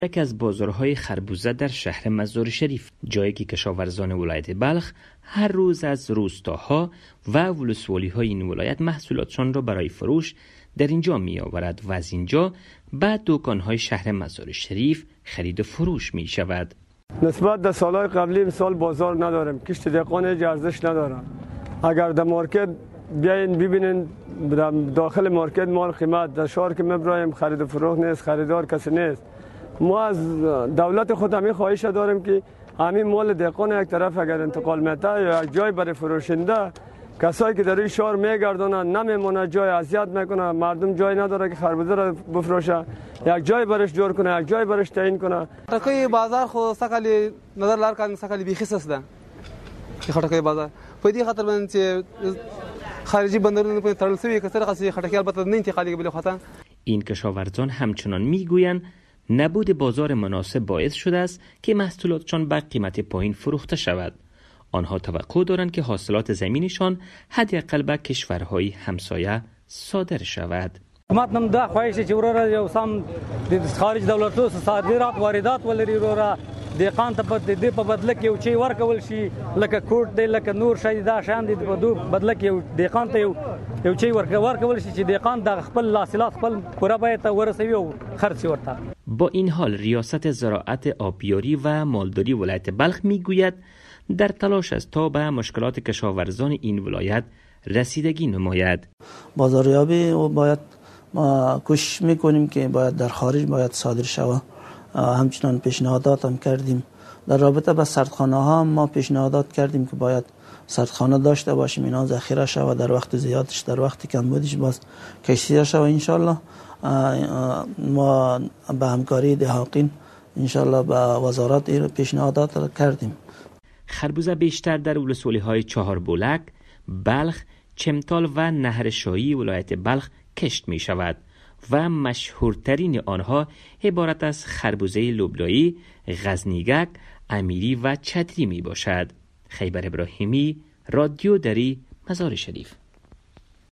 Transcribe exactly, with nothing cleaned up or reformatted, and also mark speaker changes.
Speaker 1: یک از بازارهای خربوزه در شهر مزار شریف، جایی که کشاورزان ولایت بلخ هر روز از روستاها و ولسوالی‌های این ولایت محصولاتشان را برای فروش در اینجا می آورد و از اینجا به دکان‌های شهر مزار شریف خرید و فروش می شود.
Speaker 2: نسبت به سالهای قبلی مثال بازار نداریم، کشت دهقان ارزش نداره. اگر در مارکت بیاین ببینین داخل مارکت مال قیمت، در شهر که میبرایم خرید و فروش نیست، خریدار کسی نیست. ما از دولت خود همین خواهش داریم که همین مال دهقان یک طرف اگر انتقال میته یا یک جای برای فروشنده، کسایی که در این شهر میگردونن نمیمونه، جای اذیت میکنه، مردم جای نداره که خربوزه را بفروشه، یک جای برش جور کنه، یک جای برش تعیین کنه.
Speaker 3: خټکی بازار خو سکلی نظر لار کان سکلی بیخي سسته خټکی بازار په دې خاطر باندې چې خارجي بندرونو په تړل شوی کثر خاصی خټکی البته نه انتقالی بل خاطر.
Speaker 1: این کشاورزان همچنان میگویند نبود بازار مناسب باعث شده است که محصولاتشان به قیمت پایین فروخته شود. آنها توقع دارند که حاصلات زمینشان حداقل به کشورهای همسایه صادر شود.
Speaker 4: حکومت نم دا خواهش چې وراره یو سم د خارج دولتونو صادرات واردات ولري وراره دهقان ته په دې په بدله کې یو چی ورکول شي لکه کوټ دی لکه نور شي دا شان دي په دو بدله کې یو دهقان ته یو یو چی ورکول شي چې دهقان د خپل حاصلات خپل پوره باید ورسوي او خرڅ ورته.
Speaker 1: با این حال ریاست زراعت آبیاری و مالداری ولایت بلخ میگوید در تلاش است تا به مشکلات کشاورزان این ولایت رسیدگی نماید.
Speaker 5: بازاریابی و باید ما کوشش میکنیم که باید در خارج باید صادر شود. همچنان پیشنهادات هم کردیم در رابطه با سردخانه ها. ما پیشنهادات کردیم که باید سردخانه داشته باشیم، اینا ذخیره شود در وقت زیادش، در وقت کمبودش باز کشیده شود. انشالله ما به همکاری دهاقین انشالله به وزارت این پیشنهادات کردیم.
Speaker 1: خربوزه بیشتر در ولسوالی‌های چهار بولک، بلخ، چمتال و نهر شاهی ولایت بلخ کشت می شود و مشهورترین آنها عبارت از خربوزه لبلایی، غزنیگک، امیری و چتری می باشد. خیبر ابراهیمی، رادیو دری، مزار شریف.